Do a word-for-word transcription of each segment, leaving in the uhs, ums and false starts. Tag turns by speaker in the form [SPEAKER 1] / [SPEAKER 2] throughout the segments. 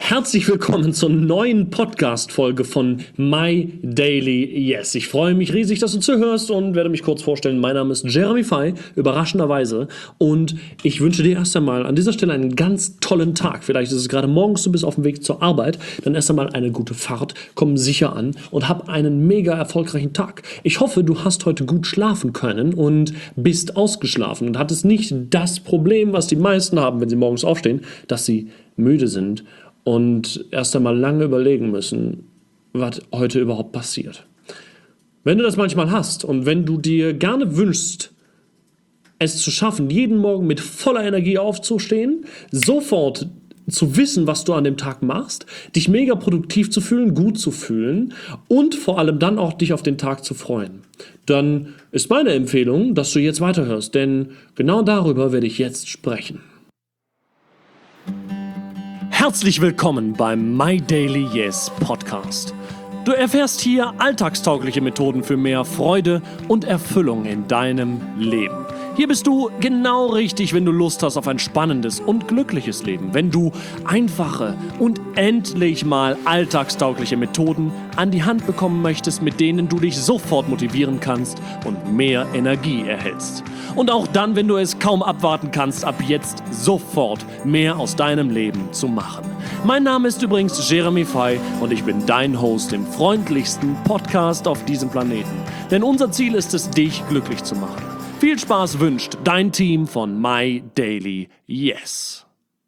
[SPEAKER 1] Herzlich willkommen zur neuen Podcast-Folge von My Daily Yes. Ich freue mich riesig, dass du zuhörst und werde mich kurz vorstellen. Mein Name ist Jeremy Fay, überraschenderweise. Und ich wünsche dir erst einmal an dieser Stelle einen ganz tollen Tag. Vielleicht ist es gerade morgens, du bist auf dem Weg zur Arbeit. Dann erst einmal eine gute Fahrt, komm sicher an und hab einen mega erfolgreichen Tag. Ich hoffe, du hast heute gut schlafen können und bist ausgeschlafen und hattest nicht das Problem, was die meisten haben, wenn sie morgens aufstehen, dass sie müde sind und erst einmal lange überlegen müssen, was heute überhaupt passiert. Wenn du das manchmal hast und wenn du dir gerne wünschst, es zu schaffen, jeden Morgen mit voller Energie aufzustehen, sofort zu wissen, was du an dem Tag machst, dich mega produktiv zu fühlen, gut zu fühlen und vor allem dann auch dich auf den Tag zu freuen, dann ist meine Empfehlung, dass du jetzt weiterhörst, denn genau darüber werde ich jetzt sprechen. Herzlich willkommen beim My Daily Yes Podcast. Du erfährst hier alltagstaugliche Methoden für mehr Freude und Erfüllung in deinem Leben. Hier bist du genau richtig, wenn du Lust hast auf ein spannendes und glückliches Leben. Wenn du einfache und endlich mal alltagstaugliche Methoden an die Hand bekommen möchtest, mit denen du dich sofort motivieren kannst und mehr Energie erhältst. Und auch dann, wenn du es kaum abwarten kannst, ab jetzt sofort mehr aus deinem Leben zu machen. Mein Name ist übrigens Jeremy Fay und ich bin dein Host im freundlichsten Podcast auf diesem Planeten. Denn unser Ziel ist es, dich glücklich zu machen. Viel Spaß wünscht dein Team von My Daily Yes.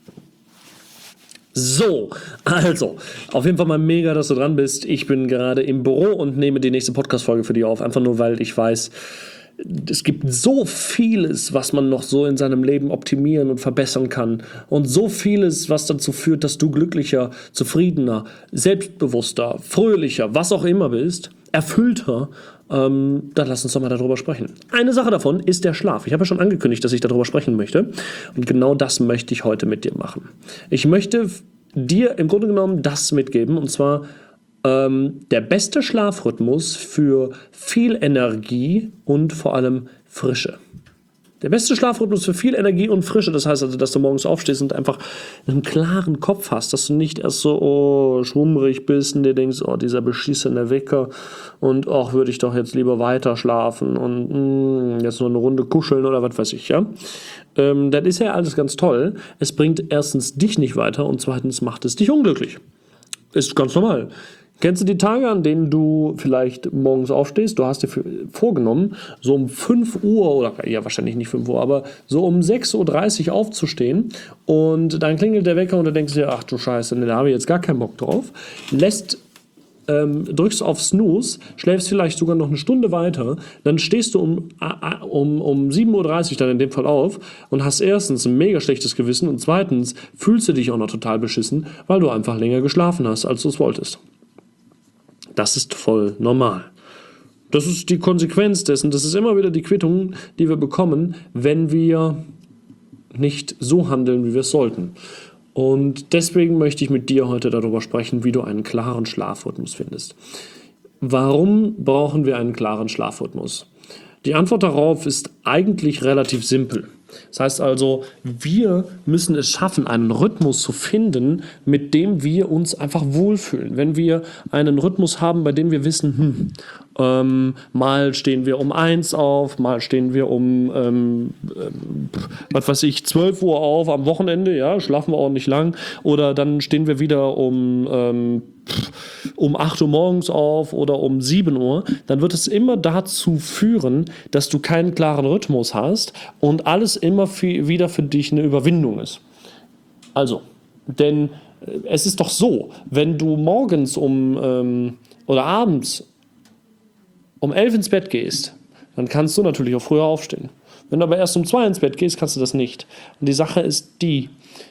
[SPEAKER 1] So, also, auf jeden Fall mal mega, dass du dran bist. Ich bin gerade im Büro und nehme die nächste Podcast-Folge für dich auf. Einfach nur, weil ich weiß, es gibt so vieles, was man noch so in seinem Leben optimieren und verbessern kann. Und so vieles, was dazu führt, dass du glücklicher, zufriedener, selbstbewusster, fröhlicher, was auch immer bist, erfüllter. Ähm, dann lass uns doch mal darüber sprechen. Eine Sache davon ist der Schlaf. Ich habe ja schon angekündigt, dass ich darüber sprechen möchte. Und genau das möchte ich heute mit dir machen. Ich möchte dir im Grunde genommen das mitgeben. Und zwar ähm, der beste Schlafrhythmus für viel Energie und vor allem Frische. Der beste Schlafrhythmus für viel Energie und Frische, das heißt also, dass du morgens aufstehst und einfach einen klaren Kopf hast, dass du nicht erst so oh, schwummrig bist und dir denkst, oh, dieser beschissene Wecker und ach, würde ich doch jetzt lieber weiter schlafen und mh, jetzt nur eine Runde kuscheln oder was weiß ich, ja. Ähm, das ist ja alles ganz toll. Es bringt erstens dich nicht weiter und zweitens macht es dich unglücklich. Ist ganz normal. Kennst du die Tage, an denen du vielleicht morgens aufstehst? Du hast dir vorgenommen, so um fünf Uhr, oder ja wahrscheinlich nicht fünf Uhr, aber so um sechs Uhr dreißig aufzustehen und dann klingelt der Wecker und du denkst dir, ach du Scheiße, da habe ich jetzt gar keinen Bock drauf. Lässt, ähm, drückst auf Snooze, schläfst vielleicht sogar noch eine Stunde weiter, dann stehst du um, um, um sieben Uhr dreißig dann in dem Fall auf und hast erstens ein mega schlechtes Gewissen und zweitens fühlst du dich auch noch total beschissen, weil du einfach länger geschlafen hast, als du es wolltest. Das ist voll normal. Das ist die Konsequenz dessen. Das ist immer wieder die Quittung, die wir bekommen, wenn wir nicht so handeln, wie wir es sollten. Und deswegen möchte ich mit dir heute darüber sprechen, wie du einen klaren Schlafrhythmus findest. Warum brauchen wir einen klaren Schlafrhythmus? Die Antwort darauf ist eigentlich relativ simpel. Das heißt also, wir müssen es schaffen, einen Rhythmus zu finden, mit dem wir uns einfach wohlfühlen. Wenn wir einen Rhythmus haben, bei dem wir wissen, hm, ähm, mal stehen wir um eins auf, mal stehen wir um, ähm, ähm, was weiß ich, zwölf Uhr auf am Wochenende, ja, schlafen wir auch nicht lang, oder dann stehen wir wieder um, ähm, um acht Uhr morgens auf oder um sieben Uhr, dann wird es immer dazu führen, dass du keinen klaren Rhythmus hast und alles immer für, wieder für dich eine Überwindung ist. Also, denn es ist doch so, wenn du morgens um ähm, oder abends um elf ins Bett gehst, dann kannst du natürlich auch früher aufstehen. Wenn du aber erst um zwei ins Bett gehst, kannst du das nicht. Und die Sache ist die,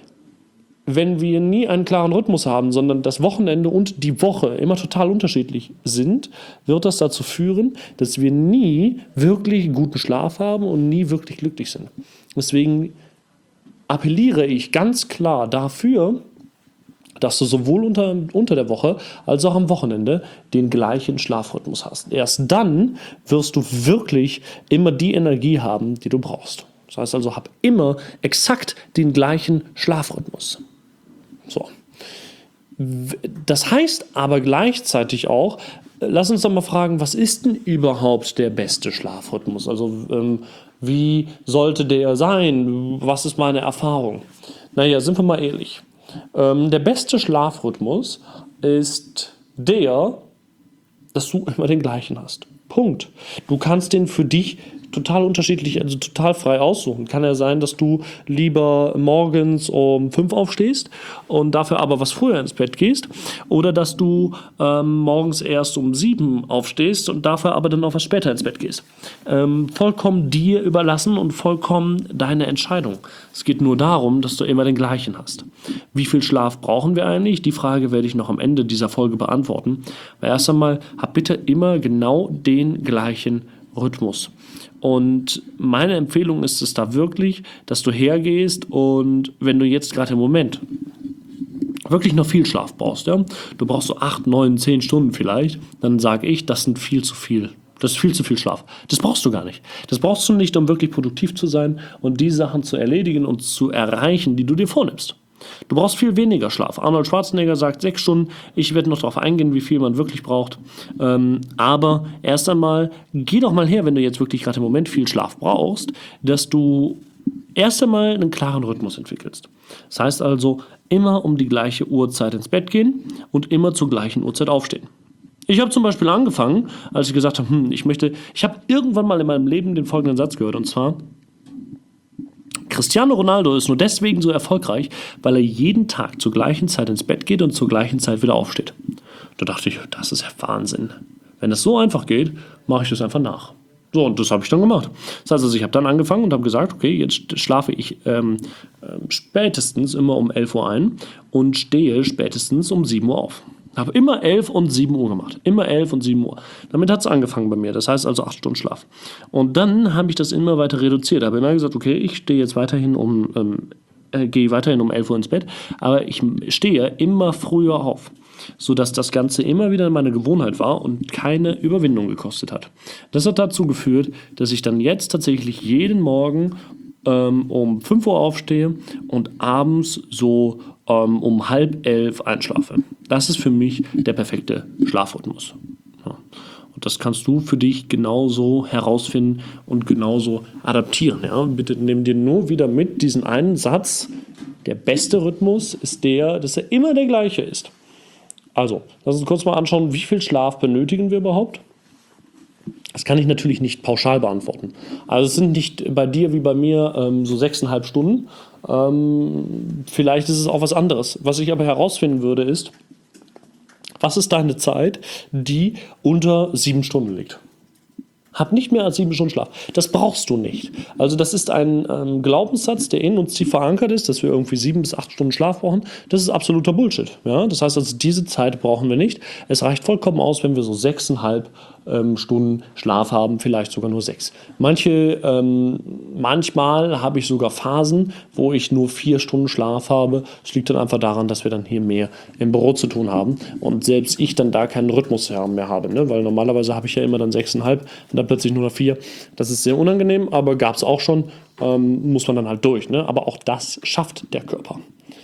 [SPEAKER 1] wenn wir nie einen klaren Rhythmus haben, sondern das Wochenende und die Woche immer total unterschiedlich sind, wird das dazu führen, dass wir nie wirklich guten Schlaf haben und nie wirklich glücklich sind. Deswegen appelliere ich ganz klar dafür, dass du sowohl unter, unter der Woche als auch am Wochenende den gleichen Schlafrhythmus hast. Erst dann wirst du wirklich immer die Energie haben, die du brauchst. Das heißt also, hab immer exakt den gleichen Schlafrhythmus. So. Das heißt aber gleichzeitig auch, lass uns doch mal fragen, was ist denn überhaupt der beste Schlafrhythmus? Also ähm, wie sollte der sein? Was ist meine Erfahrung? Naja, sind wir mal ehrlich. Ähm, der beste Schlafrhythmus ist der, dass du immer den gleichen hast. Punkt. Du kannst den für dich total unterschiedlich, also total frei aussuchen. Kann ja sein, dass du lieber morgens um fünf aufstehst und dafür aber was früher ins Bett gehst, oder dass du ähm, morgens erst um sieben aufstehst und dafür aber dann noch was später ins Bett gehst. Ähm, vollkommen dir überlassen und vollkommen deine Entscheidung. Es geht nur darum, dass du immer den gleichen hast. Wie viel Schlaf brauchen wir eigentlich? Die Frage werde ich noch am Ende dieser Folge beantworten. Aber erst einmal, hab bitte immer genau den gleichen Rhythmus. Und meine Empfehlung ist es da wirklich, dass du hergehst und wenn du jetzt gerade im Moment wirklich noch viel Schlaf brauchst, ja, du brauchst so acht, neun, zehn Stunden vielleicht, dann sage ich, das sind viel zu viel. Das ist viel zu viel Schlaf. Das brauchst du gar nicht. Das brauchst du nicht, um wirklich produktiv zu sein und die Sachen zu erledigen und zu erreichen, die du dir vornimmst. Du brauchst viel weniger Schlaf. Arnold Schwarzenegger sagt sechs Stunden. Ich werde noch darauf eingehen, wie viel man wirklich braucht. Ähm, aber erst einmal, geh doch mal her, wenn du jetzt wirklich gerade im Moment viel Schlaf brauchst, dass du erst einmal einen klaren Rhythmus entwickelst. Das heißt also, immer um die gleiche Uhrzeit ins Bett gehen und immer zur gleichen Uhrzeit aufstehen. Ich habe zum Beispiel angefangen, als ich gesagt habe, hm, ich möchte, ich habe irgendwann mal in meinem Leben den folgenden Satz gehört, und zwar: Cristiano Ronaldo ist nur deswegen so erfolgreich, weil er jeden Tag zur gleichen Zeit ins Bett geht und zur gleichen Zeit wieder aufsteht. Da dachte ich, das ist ja Wahnsinn. Wenn das so einfach geht, mache ich das einfach nach. So, und das habe ich dann gemacht. Das heißt also, ich habe dann angefangen und habe gesagt, okay, jetzt schlafe ich ähm, äh, spätestens immer um elf Uhr ein und stehe spätestens um sieben Uhr auf. Habe immer elf und sieben Uhr gemacht. Immer elf und sieben Uhr. Damit hat es angefangen bei mir. Das heißt also acht Stunden Schlaf. Und dann habe ich das immer weiter reduziert. Habe immer gesagt, okay, ich stehe jetzt weiterhin um, ähm, äh, gehe weiterhin um elf Uhr ins Bett, aber ich stehe immer früher auf, sodass das Ganze immer wieder meine Gewohnheit war und keine Überwindung gekostet hat. Das hat dazu geführt, dass ich dann jetzt tatsächlich jeden Morgen ähm, um fünf Uhr aufstehe und abends so ähm, um halb elf einschlafe. Das ist für mich der perfekte Schlafrhythmus. Ja. Und das kannst du für dich genauso herausfinden und genauso adaptieren. Ja? Bitte nimm dir nur wieder mit diesen einen Satz: Der beste Rhythmus ist der, dass er immer der gleiche ist. Also, lass uns kurz mal anschauen, wie viel Schlaf benötigen wir überhaupt? Das kann ich natürlich nicht pauschal beantworten. Also es sind nicht bei dir wie bei mir ähm, so sechseinhalb Stunden. Ähm, vielleicht ist es auch was anderes. Was ich aber herausfinden würde ist, was ist deine Zeit, die unter sieben Stunden liegt? Hab nicht mehr als sieben Stunden Schlaf. Das brauchst du nicht. Also das ist ein ähm, Glaubenssatz, der in uns tief verankert ist, dass wir irgendwie sieben bis acht Stunden Schlaf brauchen. Das ist absoluter Bullshit. Ja? Das heißt also, diese Zeit brauchen wir nicht. Es reicht vollkommen aus, wenn wir so sechseinhalb ähm, Stunden Schlaf haben, vielleicht sogar nur sechs. Manche, ähm, manchmal habe ich sogar Phasen, wo ich nur vier Stunden Schlaf habe. Das liegt dann einfach daran, dass wir dann hier mehr im Büro zu tun haben und selbst ich dann da keinen Rhythmus mehr habe, ne? Weil normalerweise habe ich ja immer dann sechseinhalb und dann plötzlich nur noch vier. Das ist sehr unangenehm, aber gab es auch schon. Ähm, muss man dann halt durch. Ne? Aber auch das schafft der Körper.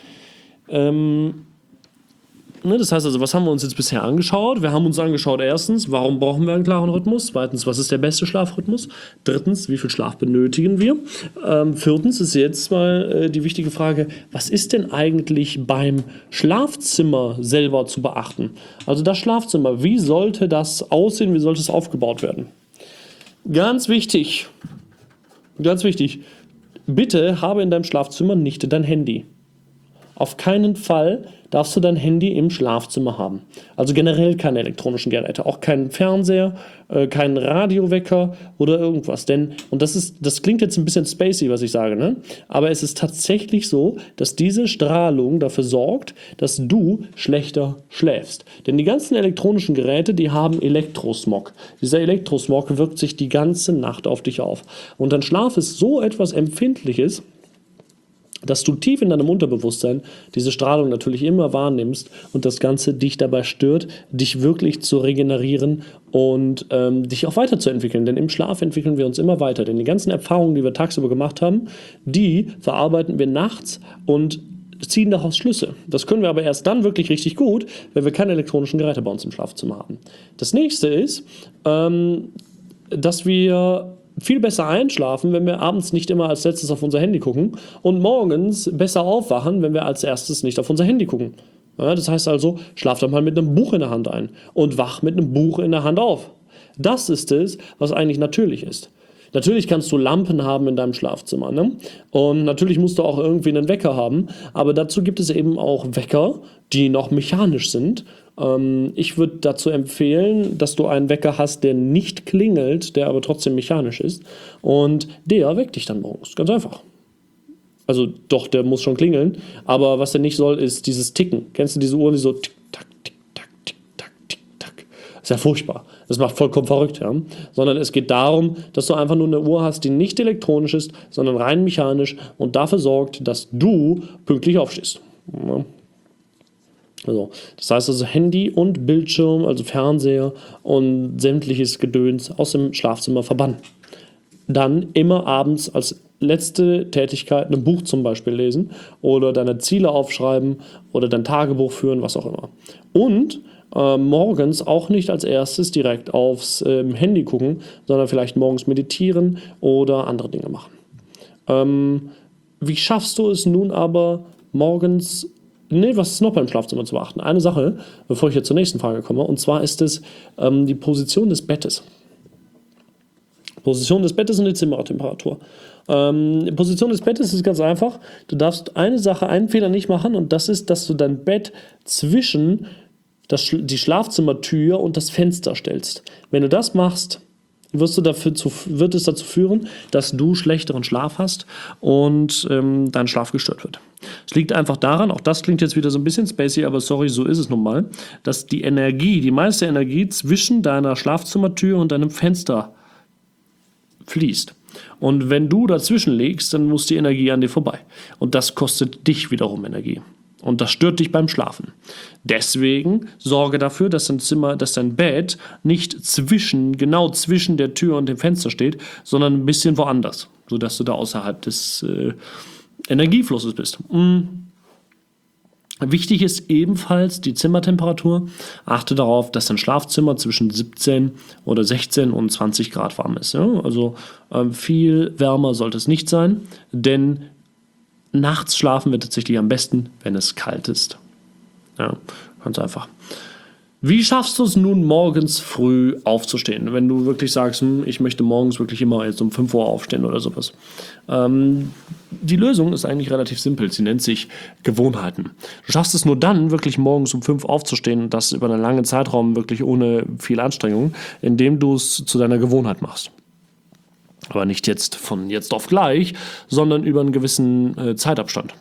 [SPEAKER 1] Ähm, ne, das heißt also, was haben wir uns jetzt bisher angeschaut? Wir haben uns angeschaut, erstens, warum brauchen wir einen klaren Rhythmus? Zweitens, was ist der beste Schlafrhythmus? Drittens, wie viel Schlaf benötigen wir? Ähm, viertens ist jetzt mal äh, die wichtige Frage, was ist denn eigentlich beim Schlafzimmer selber zu beachten? Also das Schlafzimmer, wie sollte das aussehen? Wie sollte es aufgebaut werden? Ganz wichtig, ganz wichtig, bitte habe in deinem Schlafzimmer nicht dein Handy. Auf keinen Fall darfst du dein Handy im Schlafzimmer haben. Also generell keine elektronischen Geräte, auch keinen Fernseher, äh, keinen Radiowecker oder irgendwas. Denn, und das ist, das klingt jetzt ein bisschen spacey, was ich sage, ne? Aber es ist tatsächlich so, dass diese Strahlung dafür sorgt, dass du schlechter schläfst. Denn die ganzen elektronischen Geräte, die haben Elektrosmog. Dieser Elektrosmog wirkt sich die ganze Nacht auf dich auf. Und dein Schlaf ist so etwas Empfindliches, dass du tief in deinem Unterbewusstsein diese Strahlung natürlich immer wahrnimmst und das Ganze dich dabei stört, dich wirklich zu regenerieren und ähm, dich auch weiterzuentwickeln. Denn im Schlaf entwickeln wir uns immer weiter. Denn die ganzen Erfahrungen, die wir tagsüber gemacht haben, die verarbeiten wir nachts und ziehen daraus Schlüsse. Das können wir aber erst dann wirklich richtig gut, wenn wir keine elektronischen Geräte bei uns im Schlafzimmer haben. Das nächste ist, ähm, dass wir viel besser einschlafen, wenn wir abends nicht immer als letztes auf unser Handy gucken und morgens besser aufwachen, wenn wir als erstes nicht auf unser Handy gucken. Ja, das heißt also, schlaf doch mal mit einem Buch in der Hand ein und wach mit einem Buch in der Hand auf. Das ist es, was eigentlich natürlich ist. Natürlich kannst du Lampen haben in deinem Schlafzimmer, ne? Und natürlich musst du auch irgendwie einen Wecker haben, aber dazu gibt es eben auch Wecker, die noch mechanisch sind. Ähm, ich würde dazu empfehlen, dass du einen Wecker hast, der nicht klingelt, der aber trotzdem mechanisch ist und der weckt dich dann morgens, ganz einfach. Also doch, der muss schon klingeln, aber was er nicht soll, ist dieses Ticken. Kennst du diese Uhren, die so tick, tack, tick, tack, tick, tack, tick, tack. Das ist ja furchtbar. Das macht vollkommen verrückt, ja. Sondern es geht darum, dass du einfach nur eine Uhr hast, die nicht elektronisch ist, sondern rein mechanisch und dafür sorgt, dass du pünktlich aufstehst. Ja. Also, das heißt also Handy und Bildschirm, also Fernseher und sämtliches Gedöns aus dem Schlafzimmer verbannen. Dann immer abends als letzte Tätigkeit ein Buch zum Beispiel lesen oder deine Ziele aufschreiben oder dein Tagebuch führen, was auch immer. Und äh, morgens auch nicht als erstes direkt aufs äh, Handy gucken, sondern vielleicht morgens meditieren oder andere Dinge machen. Ähm, wie schaffst du es nun aber morgens, nee, was ist noch beim Schlafzimmer zu beachten? Eine Sache, bevor ich jetzt zur nächsten Frage komme, und zwar ist es ähm, die Position des Bettes. Position des Bettes und die Zimmertemperatur. Ähm, Position des Bettes ist ganz einfach. Du darfst eine Sache, einen Fehler nicht machen und das ist, dass du dein Bett zwischen das, die Schlafzimmertür und das Fenster stellst. Wenn du das machst, wirst du dafür zu, wird es dazu führen, dass du schlechteren Schlaf hast und ähm, dein Schlaf gestört wird. Es liegt einfach daran, auch das klingt jetzt wieder so ein bisschen spacey, aber sorry, so ist es nun mal, dass die Energie, die meiste Energie zwischen deiner Schlafzimmertür und deinem Fenster fließt. Und wenn du dazwischen liegst, dann muss die Energie an dir vorbei. Und das kostet dich wiederum Energie. Und das stört dich beim Schlafen. Deswegen sorge dafür, dass dein Zimmer, dass dein Bett nicht zwischen, genau zwischen der Tür und dem Fenster steht, sondern ein bisschen woanders, sodass du da außerhalb des äh, Energieflusses bist. Mhm. Wichtig ist ebenfalls die Zimmertemperatur. Achte darauf, dass dein Schlafzimmer zwischen siebzehn oder sechzehn und zwanzig Grad warm ist. Ja? Also ähm, viel wärmer sollte es nicht sein, denn nachts schlafen wir tatsächlich am besten, wenn es kalt ist. Ja, ganz einfach. Wie schaffst du es nun, morgens früh aufzustehen, wenn du wirklich sagst, hm, ich möchte morgens wirklich immer jetzt um fünf Uhr aufstehen oder sowas? Ähm, die Lösung ist eigentlich relativ simpel. Sie nennt sich Gewohnheiten. Du schaffst es nur dann, wirklich morgens um fünf aufzustehen und das über einen langen Zeitraum wirklich ohne viel Anstrengung, indem du es zu deiner Gewohnheit machst. Aber nicht jetzt von jetzt auf gleich, sondern über einen gewissen äh, Zeitabstand.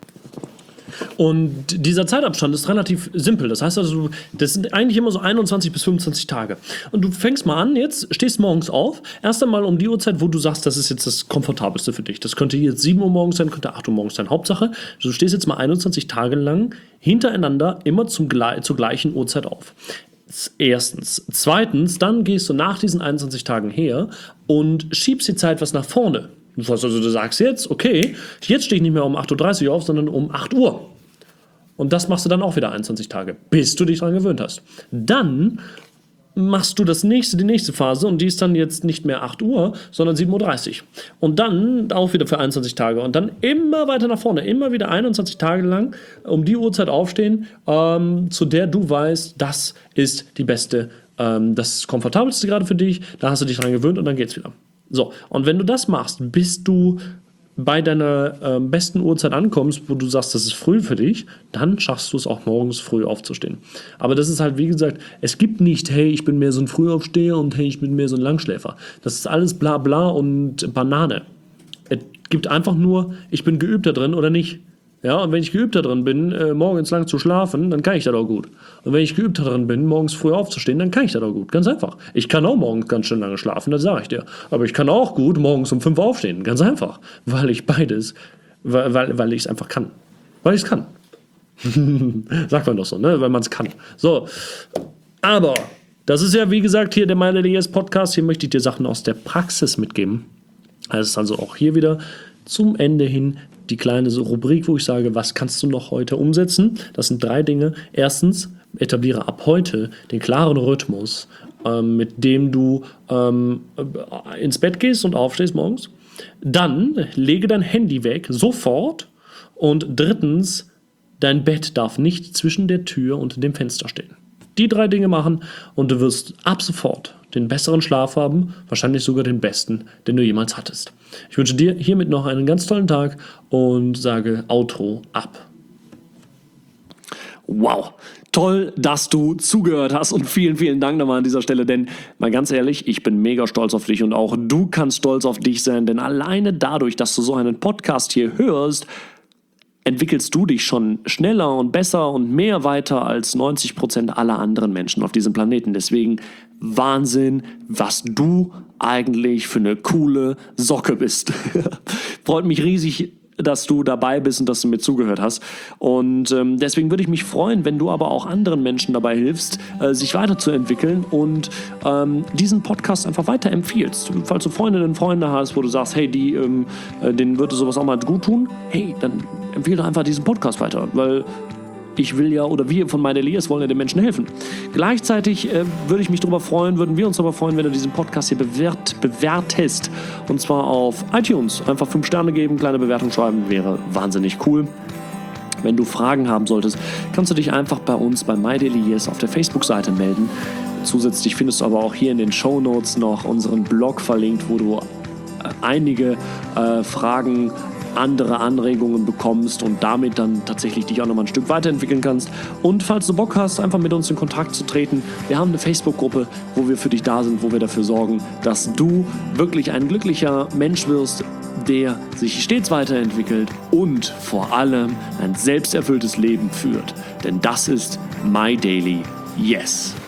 [SPEAKER 1] Und dieser Zeitabstand ist relativ simpel. Das heißt also, das sind eigentlich immer so einundzwanzig bis fünfundzwanzig Tage. Und du fängst mal an, jetzt stehst morgens auf, erst einmal um die Uhrzeit, wo du sagst, das ist jetzt das Komfortabelste für dich. Das könnte jetzt sieben Uhr morgens sein, könnte acht Uhr morgens sein. Hauptsache, du stehst jetzt mal einundzwanzig Tage lang hintereinander immer zum, zur gleichen Uhrzeit auf. Erstens. Zweitens, dann gehst du nach diesen einundzwanzig Tagen her und schiebst die Zeit was nach vorne. Das heißt also, du sagst jetzt, okay, jetzt stehe ich nicht mehr um acht Uhr dreißig auf, sondern um acht Uhr. Und das machst du dann auch wieder einundzwanzig Tage, bis du dich daran gewöhnt hast. Dann machst du das nächste, die nächste Phase und die ist dann jetzt nicht mehr acht Uhr, sondern sieben Uhr dreißig. Und dann auch wieder für einundzwanzig Tage und dann immer weiter nach vorne, immer wieder einundzwanzig Tage lang um die Uhrzeit aufstehen, ähm, zu der du weißt, das ist die beste, ähm, das komfortabelste gerade für dich, da hast du dich daran gewöhnt und dann geht's wieder. So, und wenn du das machst, bis du bei deiner äh, besten Uhrzeit ankommst, wo du sagst, das ist früh für dich, dann schaffst du es auch morgens früh aufzustehen. Aber das ist halt, wie gesagt, es gibt nicht, hey, ich bin mehr so ein Frühaufsteher und hey, ich bin mehr so ein Langschläfer. Das ist alles bla bla und Banane. Es gibt einfach nur, ich bin geübt da drin oder nicht. Ja, und wenn ich geübt da drin bin, äh, morgens lang zu schlafen, dann kann ich das auch gut. Und wenn ich geübt da drin bin, morgens früh aufzustehen, dann kann ich das auch gut. Ganz einfach. Ich kann auch morgens ganz schön lange schlafen, das sage ich dir. Aber ich kann auch gut morgens um fünf aufstehen. Ganz einfach. Weil ich beides, weil, weil, weil ich es einfach kann. Weil ich es kann. Sagt man doch so, ne? Weil man es kann. So. Aber, das ist ja, wie gesagt, hier der MyLadyS Podcast. Hier möchte ich dir Sachen aus der Praxis mitgeben. Das ist also auch hier wieder zum Ende hin die kleine so Rubrik, wo ich sage, was kannst du noch heute umsetzen? Das sind drei Dinge. Erstens, etabliere ab heute den klaren Rhythmus, ähm, mit dem du ähm, ins Bett gehst und aufstehst morgens. Dann lege dein Handy weg, sofort. Und drittens, dein Bett darf nicht zwischen der Tür und dem Fenster stehen. Die drei Dinge machen und du wirst ab sofort den besseren Schlaf haben, wahrscheinlich sogar den besten, den du jemals hattest. Ich wünsche dir hiermit noch einen ganz tollen Tag und sage Outro ab. Wow, toll, dass du zugehört hast und vielen, vielen Dank nochmal an dieser Stelle, denn mal ganz ehrlich, ich bin mega stolz auf dich und auch du kannst stolz auf dich sein, denn alleine dadurch, dass du so einen Podcast hier hörst, entwickelst du dich schon schneller und besser und mehr weiter als neunzig Prozent aller anderen Menschen auf diesem Planeten. Deswegen Wahnsinn, was du eigentlich für eine coole Socke bist. Freut mich riesig, dass du dabei bist und dass du mir zugehört hast. Und ähm, deswegen würde ich mich freuen, wenn du aber auch anderen Menschen dabei hilfst, äh, sich weiterzuentwickeln und ähm, diesen Podcast einfach weiterempfiehlst. Falls du Freundinnen und Freunde hast, wo du sagst, hey, die, ähm, äh, denen würde sowas auch mal gut tun, hey, dann empfehle doch einfach diesen Podcast weiter, weil ich will ja, oder wir von MyDailyYes wollen ja den Menschen helfen. Gleichzeitig äh, würde ich mich darüber freuen, würden wir uns darüber freuen, wenn du diesen Podcast hier bewert, bewertest. Und zwar auf iTunes. Einfach fünf Sterne geben, kleine Bewertung schreiben, wäre wahnsinnig cool. Wenn du Fragen haben solltest, kannst du dich einfach bei uns bei MyDailyYes auf der Facebook-Seite melden. Zusätzlich findest du aber auch hier in den Shownotes noch unseren Blog verlinkt, wo du einige äh, Fragen, andere Anregungen bekommst und damit dann tatsächlich dich auch nochmal ein Stück weiterentwickeln kannst. Und falls du Bock hast, einfach mit uns in Kontakt zu treten, wir haben eine Facebook-Gruppe, wo wir für dich da sind, wo wir dafür sorgen, dass du wirklich ein glücklicher Mensch wirst, der sich stets weiterentwickelt und vor allem ein selbsterfülltes Leben führt. Denn das ist My Daily Yes.